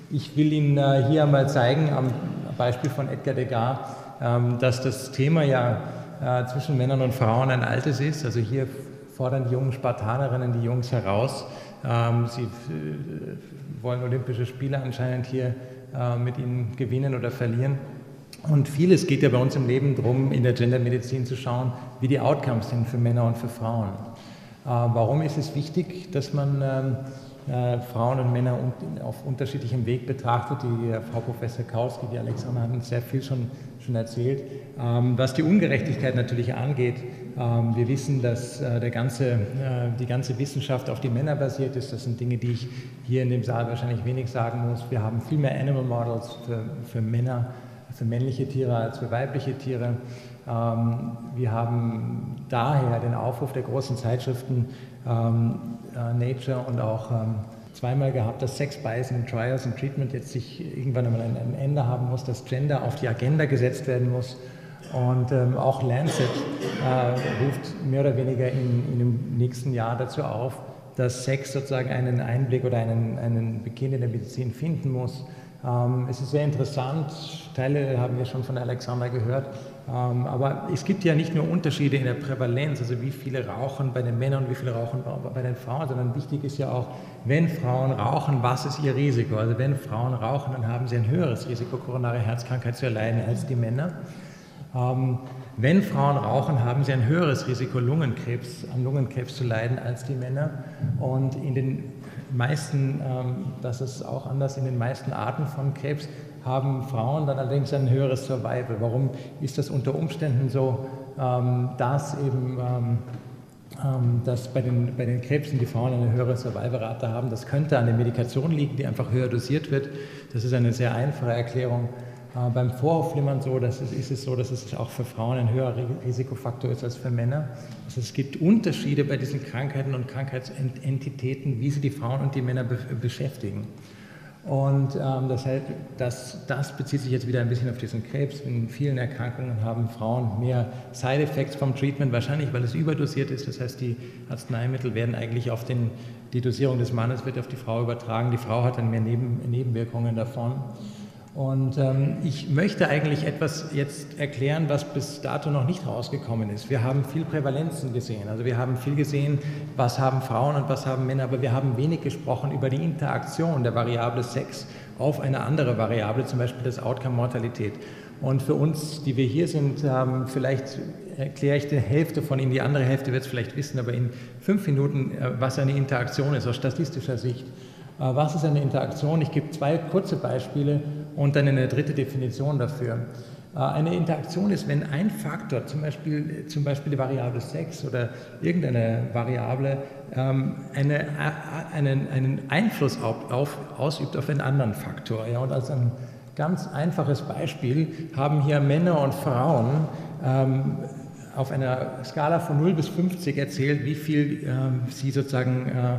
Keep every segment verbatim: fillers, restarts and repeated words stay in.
Ich will Ihnen äh, hier einmal zeigen, am Beispiel von Edgar Degas, ähm, dass das Thema ja äh, zwischen Männern und Frauen ein altes ist. Also hier fordern die jungen Spartanerinnen die Jungs heraus. Ähm, sie äh, wollen Olympische Spiele anscheinend hier äh, mit ihnen gewinnen oder verlieren. Und vieles geht ja bei uns im Leben darum, in der Gendermedizin zu schauen, wie die Outcomes sind für Männer und für Frauen. Äh, warum ist es wichtig, dass man ähm, äh, Frauen und Männer un auf unterschiedlichem Weg betrachtet? Die äh, Frau Professor Kauski, die Alexandra hat uns sehr viel schon, schon erzählt. Ähm, was die Ungerechtigkeit natürlich angeht, ähm, wir wissen, dass äh, der ganze, äh, die ganze Wissenschaft auf die Männer basiert ist. Das sind Dinge, die ich hier in dem Saal wahrscheinlich wenig sagen muss. Wir haben viel mehr Animal Models für, für Männer, für männliche Tiere als für weibliche Tiere. Ähm, wir haben daher den Aufruf der großen Zeitschriften ähm, äh, Nature und auch ähm, zweimal gehabt, dass Sex, Bias in Trials and Treatment jetzt sich irgendwann einmal ein, ein Ende haben muss, dass Gender auf die Agenda gesetzt werden muss. Und ähm, auch Lancet äh, ruft mehr oder weniger in, in dem nächsten Jahr dazu auf, dass Sex sozusagen einen Einblick oder einen, einen Beginn in der Medizin finden muss. Ähm, es ist sehr interessant, Teile haben wir schon von Alexandra gehört, ähm, aber es gibt ja nicht nur Unterschiede in der Prävalenz, also wie viele rauchen bei den Männern und wie viele rauchen bei den Frauen, sondern wichtig ist ja auch, wenn Frauen rauchen, was ist ihr Risiko? Also wenn Frauen rauchen, dann haben sie ein höheres Risiko, koronare Herzkrankheit zu erleiden als die Männer. Ähm, wenn Frauen rauchen, haben sie ein höheres Risiko, Lungenkrebs, an Lungenkrebs zu leiden als die Männer. Und in den meisten, ähm, das ist auch anders, in den meisten Arten von Krebs haben Frauen dann allerdings ein höheres Survival. Warum ist das unter Umständen so, ähm, dass eben ähm, ähm, dass bei den, bei den Krebsen die Frauen eine höhere Survival-Rate haben? Das könnte an der Medikation liegen, die einfach höher dosiert wird. Das ist eine sehr einfache Erklärung. Äh, beim Vorhofflimmern so, das ist, ist es so, dass es auch für Frauen ein höherer Risikofaktor ist als für Männer. Also es gibt Unterschiede bei diesen Krankheiten und Krankheitsentitäten, wie sie die Frauen und die Männer be beschäftigen. Und ähm, das, heißt, das, das bezieht sich jetzt wieder ein bisschen auf diesen Krebs. In vielen Erkrankungen haben Frauen mehr Side-Effects vom Treatment, wahrscheinlich weil es überdosiert ist. Das heißt, die Arzneimittel werden eigentlich auf den, die Dosierung des Mannes wird auf die Frau übertragen. Die Frau hat dann mehr Neben, Nebenwirkungen davon. Und ähm, ich möchte eigentlich etwas jetzt erklären, was bis dato noch nicht rausgekommen ist. Wir haben viel Prävalenzen gesehen, also wir haben viel gesehen, was haben Frauen und was haben Männer, aber wir haben wenig gesprochen über die Interaktion der Variable Sex auf eine andere Variable, zum Beispiel das Outcome Mortalität. Und für uns, die wir hier sind, ähm, vielleicht erkläre ich die Hälfte von Ihnen, die andere Hälfte wird es vielleicht wissen, aber in fünf Minuten, äh, was eine Interaktion ist aus statistischer Sicht. Was ist eine Interaktion? Ich gebe zwei kurze Beispiele und dann eine dritte Definition dafür. Eine Interaktion ist, wenn ein Faktor, zum Beispiel, zum Beispiel die Variable Sex oder irgendeine Variable, ähm, eine, einen, einen Einfluss auf, auf, ausübt auf einen anderen Faktor. Ja, und als ein ganz einfaches Beispiel haben hier Männer und Frauen ähm, auf einer Skala von null bis fünfzig erzählt, wie viel ähm, sie sozusagen äh,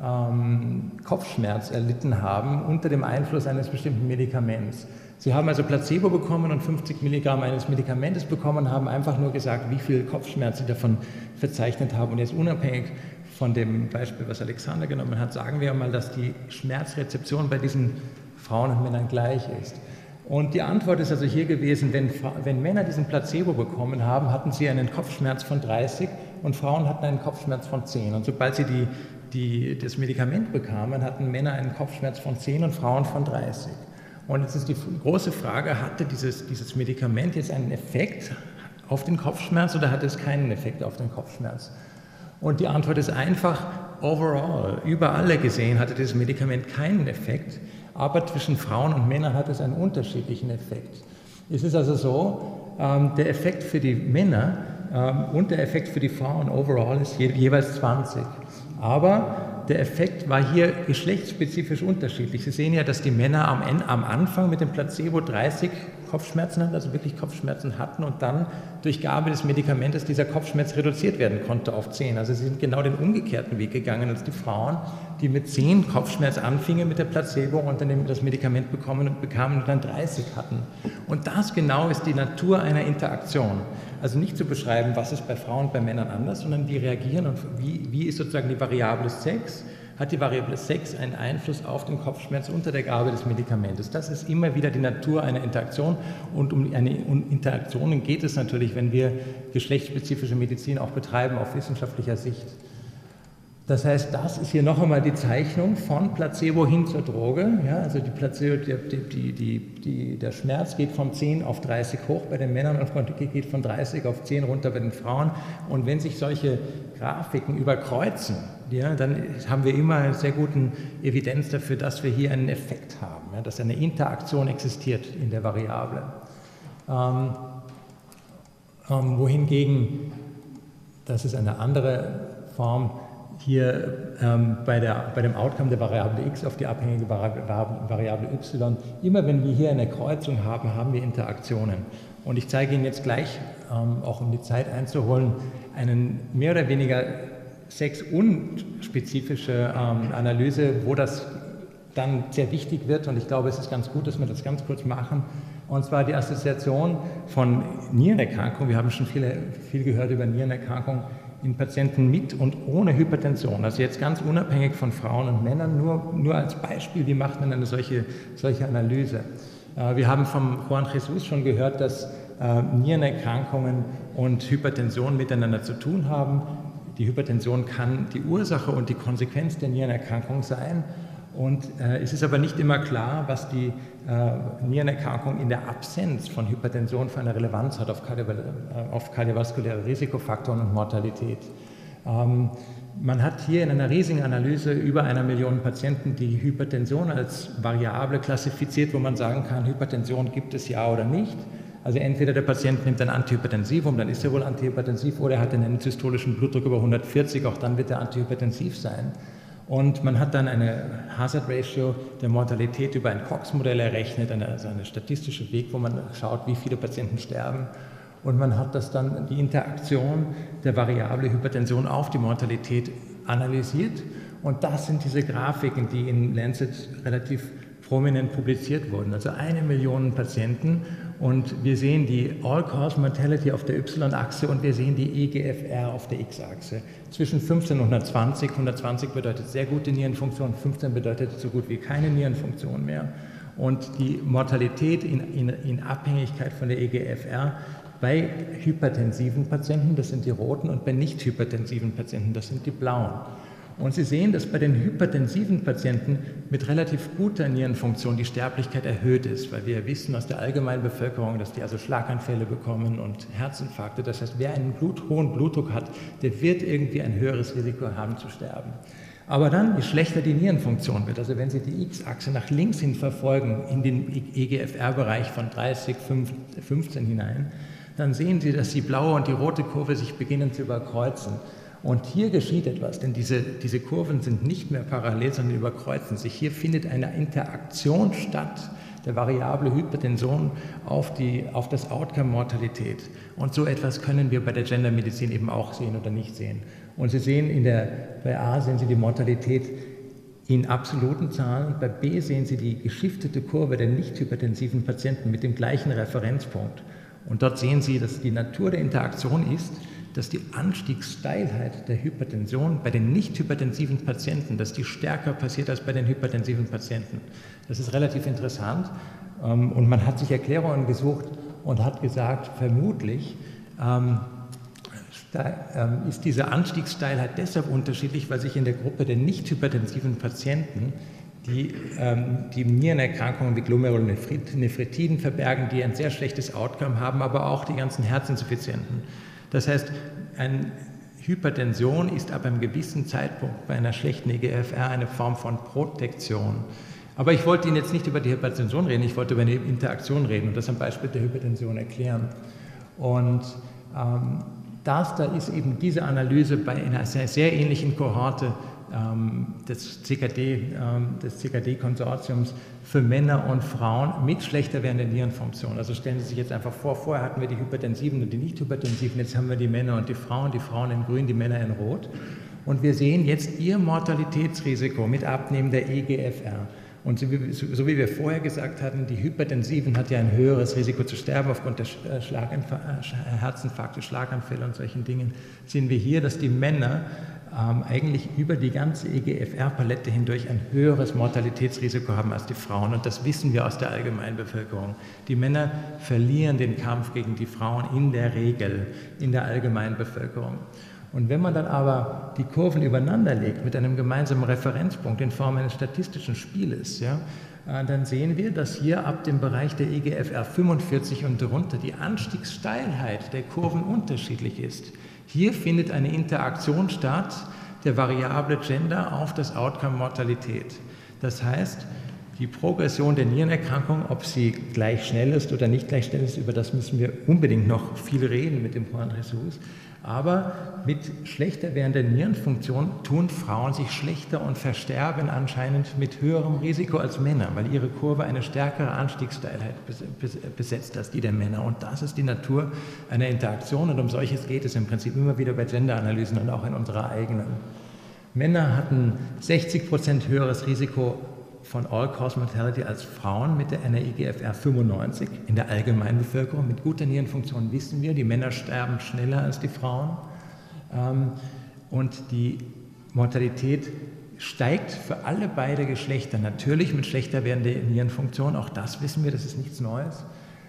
Ähm, Kopfschmerz erlitten haben unter dem Einfluss eines bestimmten Medikaments. Sie haben also Placebo bekommen und fünfzig Milligramm eines Medikamentes bekommen und haben einfach nur gesagt, wie viel Kopfschmerz sie davon verzeichnet haben. Und jetzt unabhängig von dem Beispiel, was Alexander genommen hat, sagen wir mal, dass die Schmerzrezeption bei diesen Frauen und Männern gleich ist. Und die Antwort ist also hier gewesen, wenn, wenn Männer diesen Placebo bekommen haben, hatten sie einen Kopfschmerz von dreißig und Frauen hatten einen Kopfschmerz von zehn. Und sobald sie die die das Medikament bekamen, hatten Männer einen Kopfschmerz von zehn und Frauen von dreißig. Und jetzt ist die große Frage, hatte dieses, dieses Medikament jetzt einen Effekt auf den Kopfschmerz oder hatte es keinen Effekt auf den Kopfschmerz? Und die Antwort ist einfach, overall, über alle gesehen hatte dieses Medikament keinen Effekt, aber zwischen Frauen und Männern hat es einen unterschiedlichen Effekt. Es ist also so, ähm, der Effekt für die Männer ähm, und der Effekt für die Frauen overall ist je, jeweils zwanzig. Aber der Effekt war hier geschlechtsspezifisch unterschiedlich. Sie sehen ja, dass die Männer am, Ende, am Anfang mit dem Placebo dreißig Kopfschmerzen hatten, also wirklich Kopfschmerzen hatten und dann durch Gabe des Medikamentes dieser Kopfschmerz reduziert werden konnte auf zehn. Also sie sind genau den umgekehrten Weg gegangen als die Frauen, die mit zehn Kopfschmerz anfingen mit der Placebo und dann das Medikament bekommen und bekamen und dann dreißig hatten. Und das genau ist die Natur einer Interaktion. Also nicht zu beschreiben, was ist bei Frauen und bei Männern anders, sondern wie reagieren und wie, wie ist sozusagen die Variable Sex, hat die Variable Sex einen Einfluss auf den Kopfschmerz unter der Gabe des Medikamentes. Das ist immer wieder die Natur einer Interaktion und um eine Interaktionen geht es natürlich, wenn wir geschlechtsspezifische Medizin auch betreiben auf wissenschaftlicher Sicht. Das heißt, das ist hier noch einmal die Zeichnung von Placebo hin zur Droge. Ja, also die Placebo, die, die, die, die, der Schmerz geht von zehn auf dreißig hoch bei den Männern und geht von dreißig auf zehn runter bei den Frauen. Und wenn sich solche Grafiken überkreuzen, ja, dann haben wir immer eine sehr gute Evidenz dafür, dass wir hier einen Effekt haben, ja, dass eine Interaktion existiert in der Variable. Ähm, ähm, wohingegen, das ist eine andere Form, hier ähm, bei, der, bei dem Outcome der Variable x auf die abhängige Variable y, immer wenn wir hier eine Kreuzung haben, haben wir Interaktionen. Und ich zeige Ihnen jetzt gleich, ähm, auch um die Zeit einzuholen, einen mehr oder weniger sexunspezifische ähm, Analyse, wo das dann sehr wichtig wird. Und ich glaube, es ist ganz gut, dass wir das ganz kurz machen. Und zwar die Assoziation von Nierenerkrankung. Wir haben schon viele, viel gehört über Nierenerkrankung in Patienten mit und ohne Hypertension, also jetzt ganz unabhängig von Frauen und Männern, nur, nur als Beispiel, wie macht man eine solche, solche Analyse. Äh, wir haben vom Juan Jesus schon gehört, dass äh, Nierenerkrankungen und Hypertension miteinander zu tun haben. Die Hypertension kann die Ursache und die Konsequenz der Nierenerkrankung sein. Und äh, es ist aber nicht immer klar, was die äh, Nierenerkrankung in der Absenz von Hypertension für eine Relevanz hat auf, Kardio äh, auf kardiovaskuläre Risikofaktoren und Mortalität. Ähm, man hat hier in einer riesigen Analyse über einer Million Patienten die Hypertension als Variable klassifiziert, wo man sagen kann, Hypertension gibt es ja oder nicht. Also entweder der Patient nimmt ein Antihypertensivum, dann ist er wohl antihypertensiv, oder er hat einen systolischen Blutdruck über hundertvierzig, auch dann wird er antihypertensiv sein. Und man hat dann eine Hazard Ratio der Mortalität über ein Cox-Modell errechnet, eine, also eine statistische Weg, wo man schaut, wie viele Patienten sterben. Und man hat das dann, die Interaktion der Variable Hypertension auf die Mortalität analysiert. Und das sind diese Grafiken, die in Lancet relativ prominent publiziert wurden. Also eine Million Patienten. Und wir sehen die All-Cause Mortality auf der Y-Achse und wir sehen die E G F R auf der X-Achse. Zwischen fünfzehn und hundertzwanzig. hundertzwanzig bedeutet sehr gute Nierenfunktion, fünfzehn bedeutet so gut wie keine Nierenfunktion mehr. Und die Mortalität in, in, in Abhängigkeit von der E G F R bei hypertensiven Patienten, das sind die roten, und bei nicht hypertensiven Patienten, das sind die blauen. Und Sie sehen, dass bei den hypertensiven Patienten mit relativ guter Nierenfunktion die Sterblichkeit erhöht ist, weil wir wissen aus der allgemeinen Bevölkerung, dass die also Schlaganfälle bekommen und Herzinfarkte. Das heißt, wer einen Blut, hohen Blutdruck hat, der wird irgendwie ein höheres Risiko haben zu sterben. Aber dann, je schlechter die Nierenfunktion wird, also wenn Sie die X-Achse nach links hin verfolgen, in den E G F R-Bereich von dreißig, fünfzehn hinein, dann sehen Sie, dass die blaue und die rote Kurve sich beginnen zu überkreuzen. Und hier geschieht etwas, denn diese, diese Kurven sind nicht mehr parallel, sondern überkreuzen sich. Hier findet eine Interaktion statt der Variable Hypertension auf, die, auf das Outcome Mortalität. Und so etwas können wir bei der Gendermedizin eben auch sehen oder nicht sehen. Und Sie sehen, in der, bei A sehen Sie die Mortalität in absoluten Zahlen, bei B sehen Sie die geschiftete Kurve der nicht hypertensiven Patienten mit dem gleichen Referenzpunkt. Und dort sehen Sie, dass die Natur der Interaktion ist, dass die Anstiegssteilheit der Hypertension bei den nicht hypertensiven Patienten, dass die stärker passiert als bei den hypertensiven Patienten. Das ist relativ interessant und man hat sich Erklärungen gesucht und hat gesagt, vermutlich ähm, ist diese Anstiegssteilheit deshalb unterschiedlich, weil sich in der Gruppe der nicht hypertensiven Patienten die, ähm, die Nierenerkrankungen wie Glomerulonephritiden verbergen, die ein sehr schlechtes Outcome haben, aber auch die ganzen Herzinsuffizienten. Das heißt, eine Hypertension ist ab einem gewissen Zeitpunkt bei einer schlechten E G F R eine Form von Protektion. Aber ich wollte Ihnen jetzt nicht über die Hypertension reden, ich wollte über eine Interaktion reden und das am Beispiel der Hypertension erklären. Und ähm, das da ist eben diese Analyse bei einer sehr, sehr ähnlichen Kohorte ähm, des C K D, ähm, des C K D-Konsortiums für Männer und Frauen mit schlechter werdender Nierenfunktion. Also stellen Sie sich jetzt einfach vor, vorher hatten wir die Hypertensiven und die Nicht-Hypertensiven, jetzt haben wir die Männer und die Frauen, die Frauen in grün, die Männer in rot. Und wir sehen jetzt ihr Mortalitätsrisiko mit Abnehmen der E G F R. Und so wie, so wie wir vorher gesagt hatten, die Hypertensiven hat ja ein höheres Risiko zu sterben aufgrund der Schlaginf- Herzinfarkte, Schlaganfälle und solchen Dingen, sehen wir hier, dass die Männer ähm, eigentlich über die ganze E G F R-Palette hindurch ein höheres Mortalitätsrisiko haben als die Frauen. Und das wissen wir aus der Allgemeinbevölkerung. Die Männer verlieren den Kampf gegen die Frauen in der Regel in der Allgemeinbevölkerung. Und wenn man dann aber die Kurven übereinander legt mit einem gemeinsamen Referenzpunkt in Form eines statistischen Spieles, ja, dann sehen wir, dass hier ab dem Bereich der E G F R fünfundvierzig und darunter die Anstiegssteilheit der Kurven unterschiedlich ist. Hier findet eine Interaktion statt der Variable Gender auf das Outcome Mortalität. Das heißt, die Progression der Nierenerkrankung, ob sie gleich schnell ist oder nicht gleich schnell ist, über das müssen wir unbedingt noch viel reden mit dem Juan Jesus. Aber mit schlechter werdender Nierenfunktion tun Frauen sich schlechter und versterben anscheinend mit höherem Risiko als Männer, weil ihre Kurve eine stärkere Anstiegssteilheit besetzt als die der Männer. Und das ist die Natur einer Interaktion und um solches geht es im Prinzip immer wieder bei Gender-Analysen und auch in unserer eigenen. Männer hatten sechzig Prozent höheres Risiko von All-Cause Mortality als Frauen mit einer E G F R fünfundneunzig. In der Allgemeinbevölkerung mit guter Nierenfunktion wissen wir, die Männer sterben schneller als die Frauen. Und die Mortalität steigt für alle beide Geschlechter, natürlich mit schlechter werdender Nierenfunktion, auch das wissen wir, das ist nichts Neues.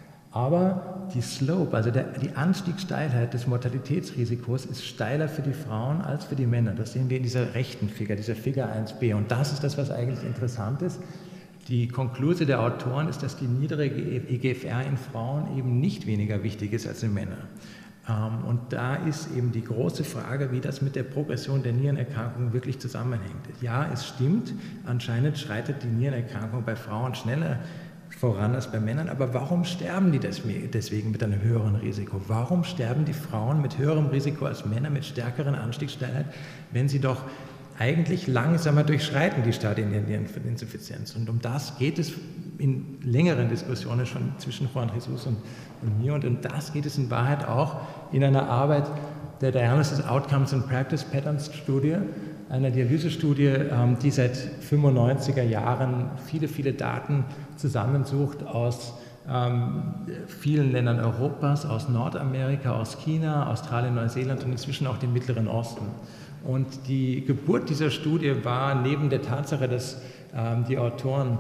Aber die Slope, also der, die Anstiegssteilheit des Mortalitätsrisikos ist steiler für die Frauen als für die Männer. Das sehen wir in dieser rechten Figur, dieser Figur eins b. Und das ist das, was eigentlich interessant ist. Die Konklusion der Autoren ist, dass die niedrige E G F R in Frauen eben nicht weniger wichtig ist als in Männern. Und da ist eben die große Frage, wie das mit der Progression der Nierenerkrankung wirklich zusammenhängt. Ja, es stimmt, anscheinend schreitet die Nierenerkrankung bei Frauen schneller voran als bei Männern, aber warum sterben die deswegen mit einem höheren Risiko? Warum sterben die Frauen mit höherem Risiko als Männer mit stärkeren Anstiegssteilheit, wenn sie doch eigentlich langsamer durchschreiten die Stadien der Niereninsuffizienz? Und um das geht es in längeren Diskussionen schon zwischen Juan Jesus und, und mir und um das geht es in Wahrheit auch in einer Arbeit der Dialysis Outcomes and Practice Patterns Studie, einer Dialysestudie, die seit fünfundneunziger Jahren viele, viele Daten zusammensucht aus ähm, vielen Ländern Europas, aus Nordamerika, aus China, Australien, Neuseeland und inzwischen auch dem Mittleren Osten. Und die Geburt dieser Studie war neben der Tatsache, dass ähm, die Autoren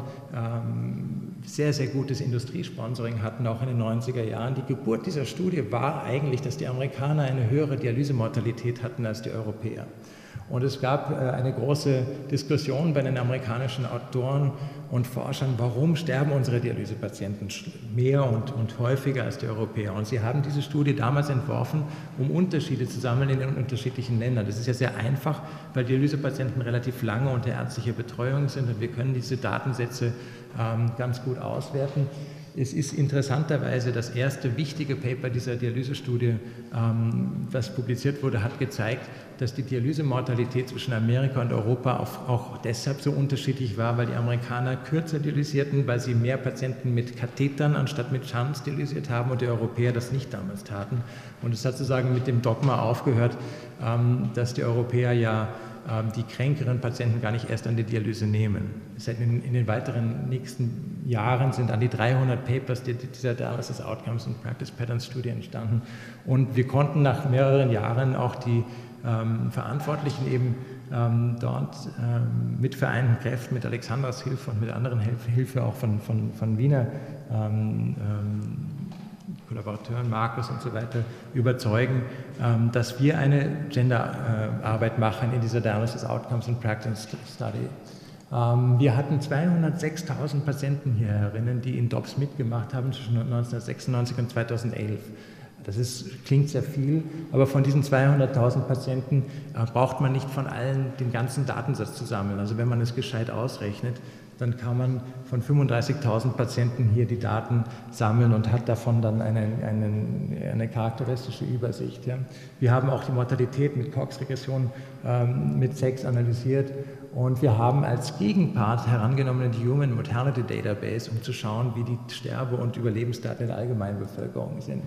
ähm, sehr, sehr gutes Industriesponsoring hatten, auch in den neunziger Jahren. Die Geburt dieser Studie war eigentlich, dass die Amerikaner eine höhere Dialysemortalität hatten als die Europäer. Und es gab eine große Diskussion bei den amerikanischen Autoren und Forschern, warum sterben unsere Dialysepatienten mehr und, und häufiger als die Europäer. Und sie haben diese Studie damals entworfen, um Unterschiede zu sammeln in den unterschiedlichen Ländern. Das ist ja sehr einfach, weil Dialysepatienten relativ lange unter ärztlicher Betreuung sind und wir können diese Datensätze ähm, ganz gut auswerten. Es ist interessanterweise das erste wichtige Paper dieser Dialysestudie, ähm, das publiziert wurde, hat gezeigt, dass die Dialysemortalität zwischen Amerika und Europa auch, auch deshalb so unterschiedlich war, weil die Amerikaner kürzer dialysierten, weil sie mehr Patienten mit Kathetern anstatt mit Shunts dialysiert haben und die Europäer das nicht damals taten. Und es hat sozusagen mit dem Dogma aufgehört, ähm, dass die Europäer ja die kränkeren Patienten gar nicht erst an die Dialyse nehmen. In, in den weiteren nächsten Jahren sind an die dreihundert Papers dieser Dialysis Outcomes and Practice Patterns Studie entstanden und wir konnten nach mehreren Jahren auch die ähm, Verantwortlichen eben ähm, dort ähm, mit vereinten Kräften, mit Alexandras Hilfe und mit anderen Hilfe, Hilfe auch von, von, von Wiener ähm, ähm, Kollaborateuren, Markus und so weiter, überzeugen, dass wir eine Genderarbeit machen in dieser Dialysis Outcomes and Practice Study. Wir hatten zweihundertsechstausend Patienten hier herinnen, die in D O P S mitgemacht haben zwischen neunzehnhundertsechsundneunzig und zweitausendelf. Das ist, klingt sehr viel, aber von diesen zweihunderttausend Patienten äh, braucht man nicht von allen den ganzen Datensatz zu sammeln. Also wenn man es gescheit ausrechnet, dann kann man von fünfunddreißigtausend Patienten hier die Daten sammeln und hat davon dann eine, eine, eine charakteristische Übersicht. Ja. Wir haben auch die Mortalität mit Cox-Regression ähm, mit Sex analysiert und wir haben als Gegenpart herangenommen die Human Mortality Database, um zu schauen, wie die Sterbe- und Überlebensdaten in der Allgemeinbevölkerung sind.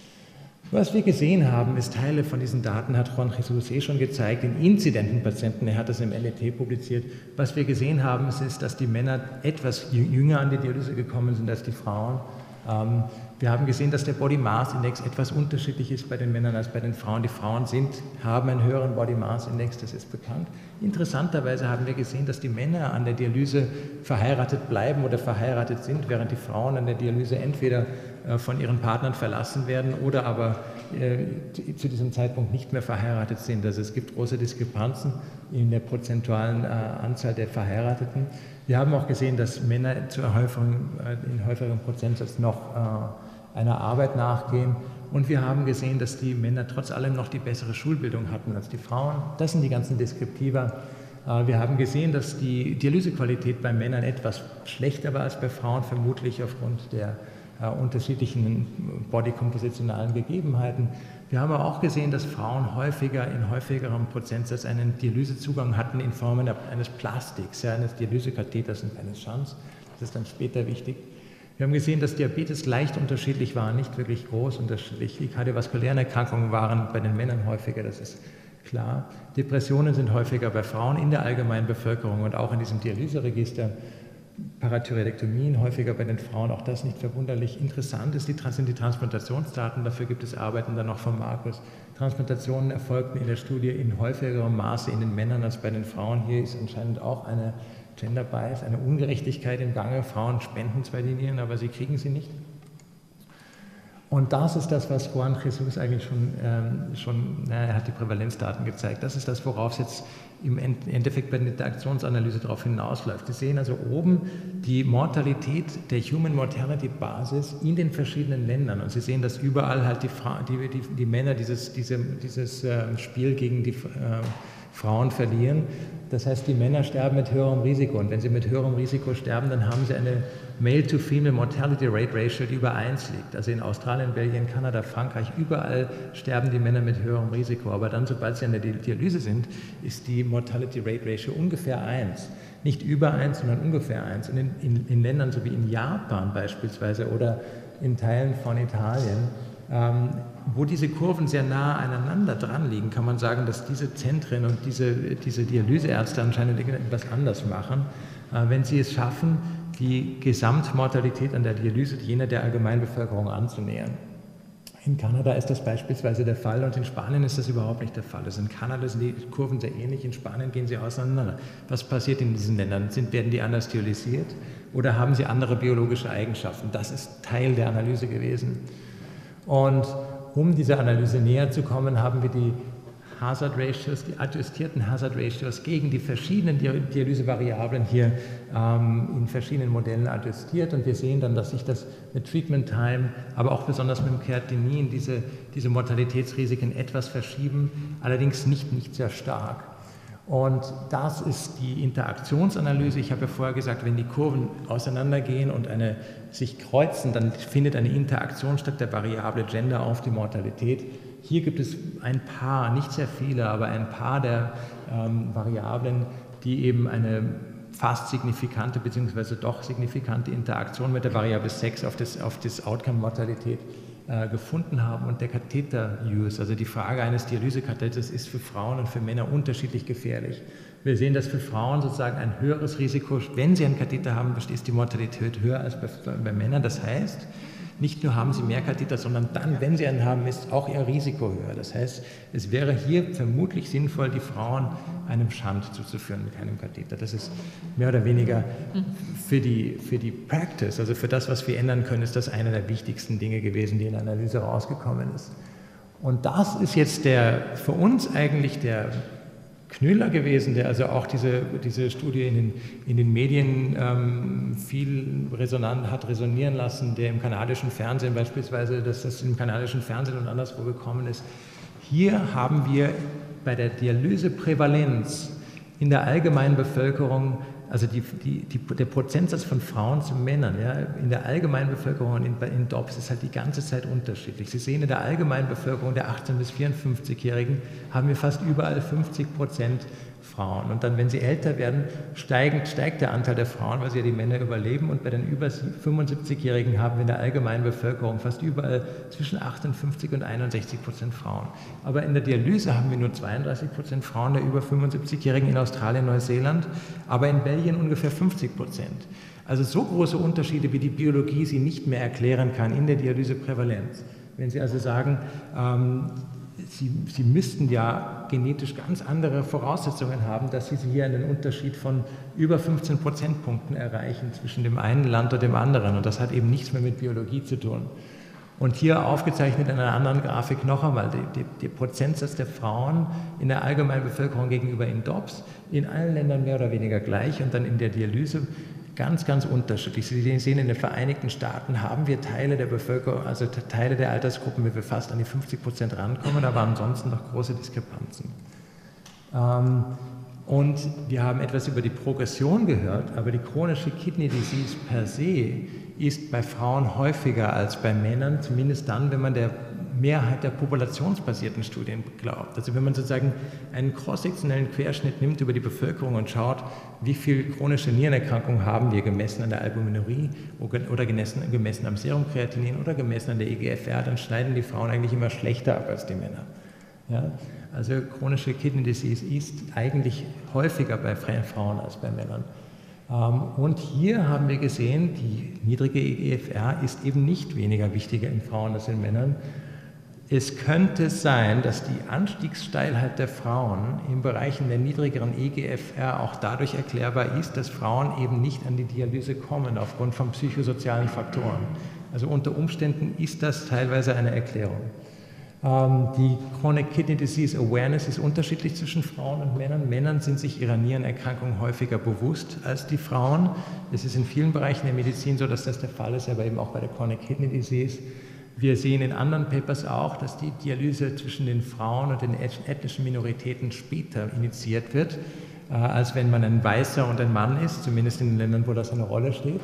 Was wir gesehen haben, ist Teile von diesen Daten, hat Juan Jesus eh schon gezeigt, in inzidenten Patienten, er hat das im L E T publiziert. Was wir gesehen haben, ist, dass die Männer etwas jünger an die Dialyse gekommen sind als die Frauen. Ähm, wir haben gesehen, dass der Body Mass Index etwas unterschiedlich ist bei den Männern als bei den Frauen. Die Frauen sind, haben einen höheren Body Mass Index, das ist bekannt. Interessanterweise haben wir gesehen, dass die Männer an der Dialyse verheiratet bleiben oder verheiratet sind, während die Frauen an der Dialyse entweder äh, von ihren Partnern verlassen werden oder aber äh, zu diesem Zeitpunkt nicht mehr verheiratet sind. Also es gibt große Diskrepanzen in der prozentualen äh, Anzahl der Verheirateten. Wir haben auch gesehen, dass Männer zu häufigeren, in häufigeren Prozentsatz noch äh, einer Arbeit nachgehen. Und wir haben gesehen, dass die Männer trotz allem noch die bessere Schulbildung hatten als die Frauen. Das sind die ganzen Deskriptiva. Äh, wir haben gesehen, dass die Dialysequalität bei Männern etwas schlechter war als bei Frauen, vermutlich aufgrund der äh, unterschiedlichen bodykompositionalen Gegebenheiten. Wir haben aber auch gesehen, dass Frauen häufiger, in häufigerem Prozentsatz einen Dialysezugang hatten in Form eines Plastiks, ja, eines Dialysekatheters und eines Shunts. Das ist dann später wichtig. Wir haben gesehen, dass Diabetes leicht unterschiedlich war, nicht wirklich groß unterschiedlich. Die kardiovaskulären Erkrankungen waren bei den Männern häufiger, das ist klar. Depressionen sind häufiger bei Frauen in der allgemeinen Bevölkerung und auch in diesem Dialyseregister. Parathyroidektomien häufiger bei den Frauen, auch das nicht verwunderlich. Interessant ist die, sind die Transplantationsdaten, dafür gibt es Arbeiten dann noch von Markus. Transplantationen erfolgten in der Studie in häufigerem Maße in den Männern als bei den Frauen. Hier ist anscheinend auch eine Gender Bias, eine Ungerechtigkeit im Gange. Frauen spenden zwar die Nieren, aber sie kriegen sie nicht. Und das ist das, was Juan Jesus eigentlich schon, ähm, schon na, er hat die Prävalenzdaten gezeigt, das ist das, worauf es jetzt im Endeffekt bei der Interaktionsanalyse darauf hinausläuft. Sie sehen also oben die Mortalität der Human Mortality Basis in den verschiedenen Ländern und Sie sehen, dass überall halt die, Fra die, die, die Männer dieses, diese, dieses äh, Spiel gegen die äh, Frauen verlieren. Das heißt, die Männer sterben mit höherem Risiko und wenn sie mit höherem Risiko sterben, dann haben sie eine Male-to-Female Mortality Rate Ratio, die über eins liegt. Also in Australien, Belgien, Kanada, Frankreich, überall sterben die Männer mit höherem Risiko. Aber dann, sobald sie an der Dialyse sind, ist die Mortality Rate Ratio ungefähr eins. Nicht über eins, sondern ungefähr eins. Und in, in, in Ländern so wie in Japan beispielsweise oder in Teilen von Italien, ähm, wo diese Kurven sehr nah aneinander dran liegen, kann man sagen, dass diese Zentren und diese, diese Dialyseärzte anscheinend etwas anders machen, äh, wenn sie es schaffen, die Gesamtmortalität an der Dialyse jener der Allgemeinbevölkerung anzunähern. In Kanada ist das beispielsweise der Fall und in Spanien ist das überhaupt nicht der Fall. Also in Kanada sind die Kurven sehr ähnlich, in Spanien gehen sie auseinander. Was passiert in diesen Ländern? Sind, werden die anders dialysiert oder haben sie andere biologische Eigenschaften? Das ist Teil der Analyse gewesen. Und um dieser Analyse näher zu kommen, haben wir die Hazard Ratios, die adjustierten Hazard Ratios gegen die verschiedenen Dialysevariablen hier ähm, in verschiedenen Modellen adjustiert und wir sehen dann, dass sich das mit Treatment Time, aber auch besonders mit dem Kreatinin diese, diese Mortalitätsrisiken etwas verschieben, allerdings nicht, nicht sehr stark. Und das ist die Interaktionsanalyse. Ich habe ja vorher gesagt, wenn die Kurven auseinandergehen und eine, sich kreuzen, dann findet eine Interaktion statt der Variable Gender auf die Mortalität. Hier gibt es ein paar, nicht sehr viele, aber ein paar der ähm, Variablen, die eben eine fast signifikante bzw. doch signifikante Interaktion mit der Variable Sex auf das, auf das Outcome-Mortalität äh, gefunden haben. Und der Katheter-Use, also die Frage eines Dialysekatheters, ist für Frauen und für Männer unterschiedlich gefährlich. Wir sehen, dass für Frauen sozusagen ein höheres Risiko, wenn sie einen Katheter haben, ist die Mortalität höher als bei, bei Männern. Das heißt, nicht nur haben sie mehr Katheter, sondern dann, wenn sie einen haben, ist auch ihr Risiko höher. Das heißt, es wäre hier vermutlich sinnvoll, die Frauen einem Shunt zuzuführen mit einem Katheter. Das ist mehr oder weniger für die, für die Practice, also für das, was wir ändern können, ist das eine der wichtigsten Dinge gewesen, die in der Analyse rausgekommen ist. Und das ist jetzt der, für uns eigentlich der Knüller gewesen, der also auch diese, diese Studie in den, in den Medien ähm, viel resonant hat resonieren lassen, der im kanadischen Fernsehen beispielsweise, dass das im kanadischen Fernsehen und anderswo gekommen ist. Hier haben wir bei der Dialyseprävalenz in der allgemeinen Bevölkerung, also die, die, die, der Prozentsatz von Frauen zu Männern, ja, in der allgemeinen Bevölkerung und in, in D O P S ist halt die ganze Zeit unterschiedlich. Sie sehen, in der allgemeinen Bevölkerung der achtzehn- bis vierundfünfzigjährigen haben wir fast überall fünfzig Prozent Frauen. Und dann, wenn sie älter werden, steigt, steigt der Anteil der Frauen, weil sie ja die Männer überleben. Und bei den über fünfundsiebzigjährigen haben wir in der allgemeinen Bevölkerung fast überall zwischen achtundfünfzig und einundsechzig Prozent Frauen. Aber in der Dialyse haben wir nur zweiunddreißig Prozent Frauen der über fünfundsiebzigjährigen in Australien, Neuseeland, aber in Belgien ungefähr fünfzig Prozent. Also so große Unterschiede, wie die Biologie sie nicht mehr erklären kann in der Dialyseprävalenz. Wenn Sie also sagen, ähm, Sie, Sie müssten ja genetisch ganz andere Voraussetzungen haben, dass Sie hier einen Unterschied von über fünfzehn Prozentpunkten erreichen zwischen dem einen Land und dem anderen. Und das hat eben nichts mehr mit Biologie zu tun. Und hier aufgezeichnet in einer anderen Grafik noch einmal der Prozentsatz der Frauen in der allgemeinen Bevölkerung gegenüber in D O P S, in allen Ländern mehr oder weniger gleich und dann in der Dialyse ganz, ganz unterschiedlich. Sie sehen, in den Vereinigten Staaten haben wir Teile der Bevölkerung, also Teile der Altersgruppen, wie wir fast an die fünfzig Prozent rankommen, aber ansonsten noch große Diskrepanzen. Ähm, und wir haben etwas über die Progression gehört, aber die chronische Kidney Disease per se ist bei Frauen häufiger als bei Männern, zumindest dann, wenn man der Mehrheit der populationsbasierten Studien glaubt. Also wenn man sozusagen einen cross-sektionellen Querschnitt nimmt über die Bevölkerung und schaut, wie viel chronische Nierenerkrankungen haben wir gemessen an der Albuminurie oder gemessen, gemessen am Serumkreatinin oder gemessen an der E G F R, dann schneiden die Frauen eigentlich immer schlechter ab als die Männer. Ja? Also chronische Kidney Disease ist eigentlich häufiger bei Frauen als bei Männern. Und hier haben wir gesehen, die niedrige E G F R ist eben nicht weniger wichtiger in Frauen als in Männern. Es könnte sein, dass die Anstiegssteilheit der Frauen im Bereich der niedrigeren E G F R auch dadurch erklärbar ist, dass Frauen eben nicht an die Dialyse kommen aufgrund von psychosozialen Faktoren. Also unter Umständen ist das teilweise eine Erklärung. Die Chronic Kidney Disease Awareness ist unterschiedlich zwischen Frauen und Männern. Männern sind sich ihrer Nierenerkrankung häufiger bewusst als die Frauen. Es ist in vielen Bereichen der Medizin so, dass das der Fall ist, aber eben auch bei der Chronic Kidney Disease. Wir sehen in anderen Papers auch, dass die Dialyse zwischen den Frauen und den ethnischen Minoritäten später initiiert wird, äh, als wenn man ein Weißer und ein Mann ist, zumindest in den Ländern, wo das eine Rolle steht.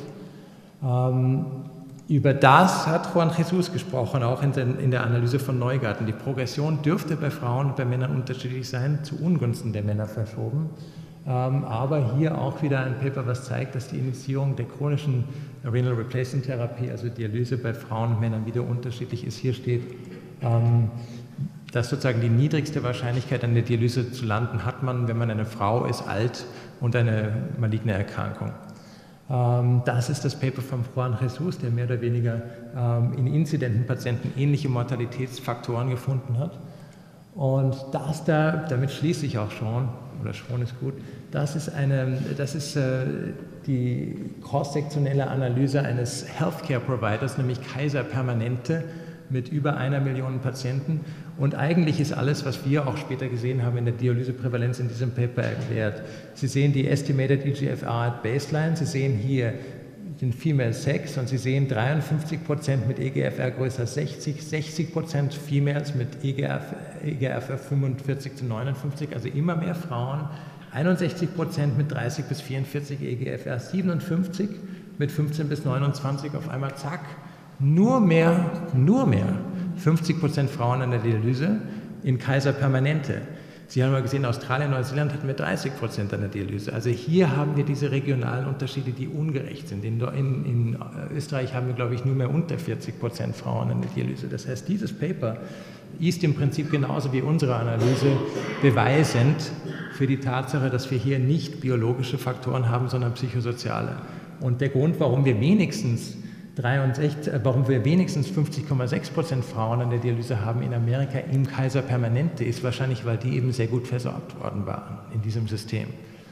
Ähm, über das hat Juan Jesus gesprochen, auch in, den, in der Analyse von Neugarten. Die Progression dürfte bei Frauen und bei Männern unterschiedlich sein, zu Ungunsten der Männer verschoben. Ähm, aber hier auch wieder ein Paper, was zeigt, dass die Initiierung der chronischen Renal Replacement Therapie, also Dialyse bei Frauen und Männern, wieder unterschiedlich ist. Hier steht, ähm, dass sozusagen die niedrigste Wahrscheinlichkeit an der Dialyse zu landen hat man, wenn man eine Frau ist, alt und eine maligne Erkrankung. Ähm, das ist das Paper von Juan Jesus, der mehr oder weniger ähm, in inzidenten Patienten ähnliche Mortalitätsfaktoren gefunden hat. Und das da, damit schließe ich auch schon, oder schon ist gut, das ist, eine, das ist äh, die cross-sektionelle Analyse eines Healthcare-Providers, nämlich Kaiser Permanente, mit über einer Million Patienten. Und eigentlich ist alles, was wir auch später gesehen haben in der Dialyseprävalenz in diesem Paper erklärt. Sie sehen die Estimated E G F R at Baseline, Sie sehen hier den Female Sex und Sie sehen dreiundfünfzig Prozent mit E G F R größer sechzig, sechzig Prozent Females mit E G F R fünfundvierzig zu neunundfünfzig, also immer mehr Frauen, einundsechzig Prozent mit dreißig bis vierundvierzig, E G F R siebenundfünfzig mit fünfzehn bis neunundzwanzig, auf einmal zack, nur mehr, nur mehr, fünfzig Prozent Frauen an der Dialyse in Kaiser Permanente. Sie haben mal gesehen, in Australien, Neuseeland hatten wir dreißig Prozent an der Dialyse. Also hier haben wir diese regionalen Unterschiede, die ungerecht sind. In, in, in Österreich haben wir, glaube ich, nur mehr unter vierzig Prozent Frauen an der Dialyse. Das heißt, dieses Paper ist im Prinzip genauso wie unsere Analyse beweisend für die Tatsache, dass wir hier nicht biologische Faktoren haben, sondern psychosoziale. Und der Grund, warum wir wenigstens dreiundsechzig, warum wir wenigstens fünfzig Komma sechs Prozent Frauen an der Dialyse haben in Amerika im Kaiser Permanente, ist wahrscheinlich, weil die eben sehr gut versorgt worden waren in diesem System.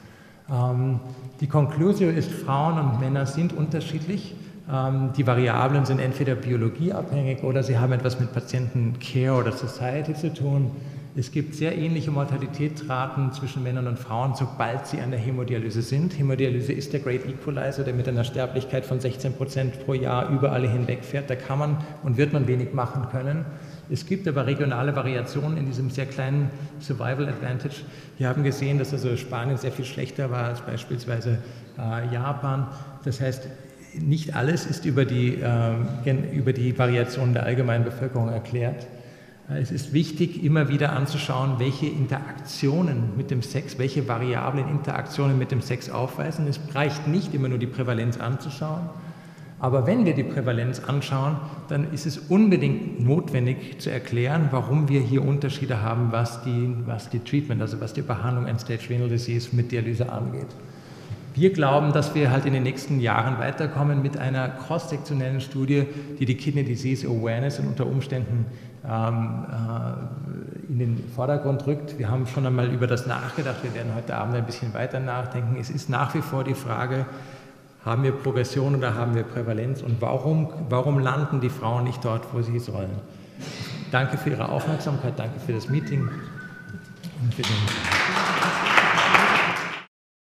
Ähm, die Conclusio ist, Frauen und Männer sind unterschiedlich. Ähm, die Variablen sind entweder biologieabhängig oder sie haben etwas mit Patienten-Care oder Society zu tun. Es gibt sehr ähnliche Mortalitätsraten zwischen Männern und Frauen, sobald sie an der Hämodialyse sind. Hämodialyse ist der Great Equalizer, der mit einer Sterblichkeit von sechzehn Prozent pro Jahr über alle hinweg fährt. Da kann man und wird man wenig machen können. Es gibt aber regionale Variationen in diesem sehr kleinen Survival Advantage. Wir haben gesehen, dass also Spanien sehr viel schlechter war als beispielsweise äh, Japan. Das heißt, nicht alles ist über die, äh, über die Variationen der allgemeinen Bevölkerung erklärt. Es ist wichtig, immer wieder anzuschauen, welche Interaktionen mit dem Sex, welche variablen Interaktionen mit dem Sex aufweisen. Es reicht nicht immer nur die Prävalenz anzuschauen, aber wenn wir die Prävalenz anschauen, dann ist es unbedingt notwendig zu erklären, warum wir hier Unterschiede haben, was die, was die Treatment, also was die Behandlung End-Stage Renal Disease mit Dialyse angeht. Wir glauben, dass wir halt in den nächsten Jahren weiterkommen mit einer cross-sektionellen Studie, die die Kidney Disease Awareness und unter Umständen ähm, äh, in den Vordergrund rückt. Wir haben schon einmal über das nachgedacht, wir werden heute Abend ein bisschen weiter nachdenken. Es ist nach wie vor die Frage, haben wir Progression oder haben wir Prävalenz und warum, warum landen die Frauen nicht dort, wo sie sollen? Danke für Ihre Aufmerksamkeit, danke für das Meeting und für den